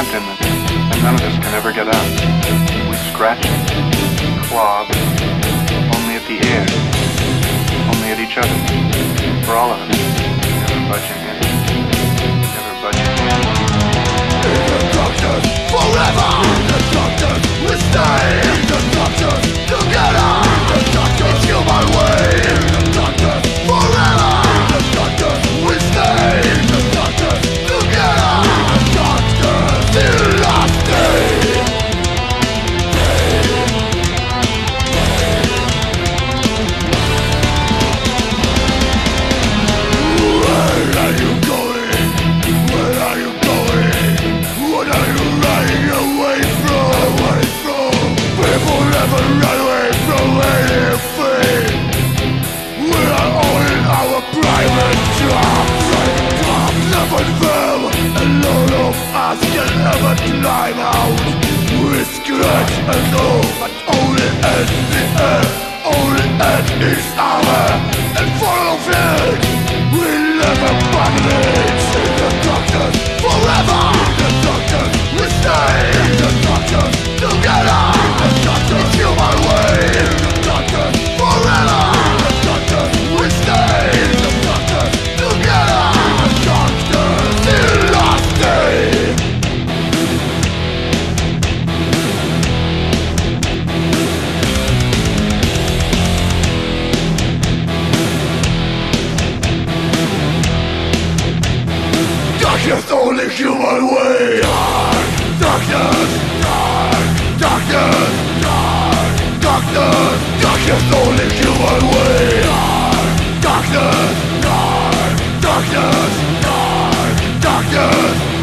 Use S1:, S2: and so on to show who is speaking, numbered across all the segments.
S1: cramped in this, and none of us can ever get out. We scratch, claw, only at the air, only at each other. For all of us, never budging in, never budging in.
S2: In the darkness, forever! In the darkness, we stay! In the darkness, together! In the darkness, it's human way! In the darkness, forever! In the darkness, we stay! In the darkness, together! In the darkness, till last day! Where are you going? Where are you going? What are you running away from? Away from? People never run away from anything. We are all in our private jobs. Never them. A lot of us can ever climb out. We scratch and know, but only at the end. Only at each other. And follow it. We live a bondage. In the darkness, forever. In the darkness, we stay. In the darkness, together. In the darkness, it's human way. In the darkness, forever. In the darkness, we stay. In the darkness, together. In the darkness, till last day. Darkness, only human way. Darkness, darkness, darkness, darkness, only human way. Darkness, darkness, darkness.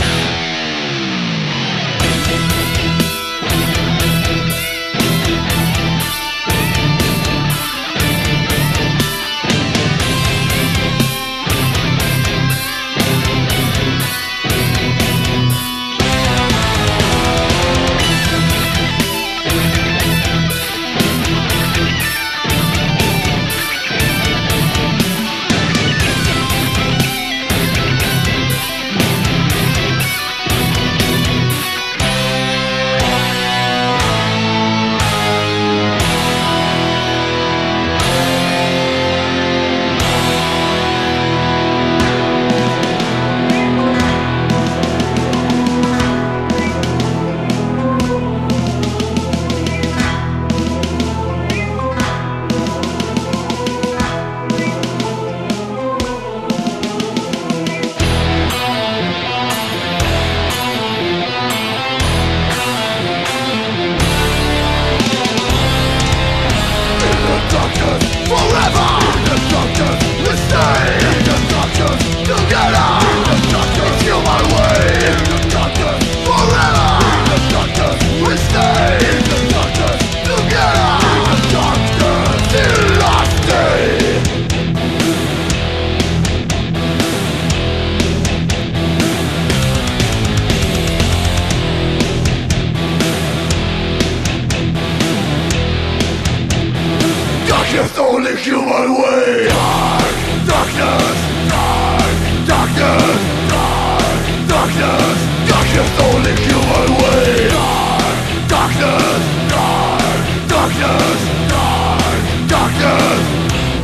S2: Darkness, only human way. Darkness, darkness, darkness, darkness, only human way. Darkness, darkness, darkness.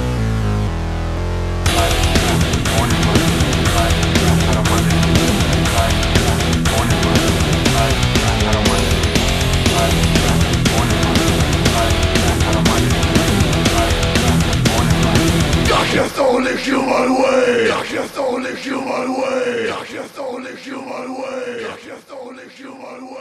S2: Darkness, only human way. Darkness, only human way. Darkness, only human way. Darkness, only human way.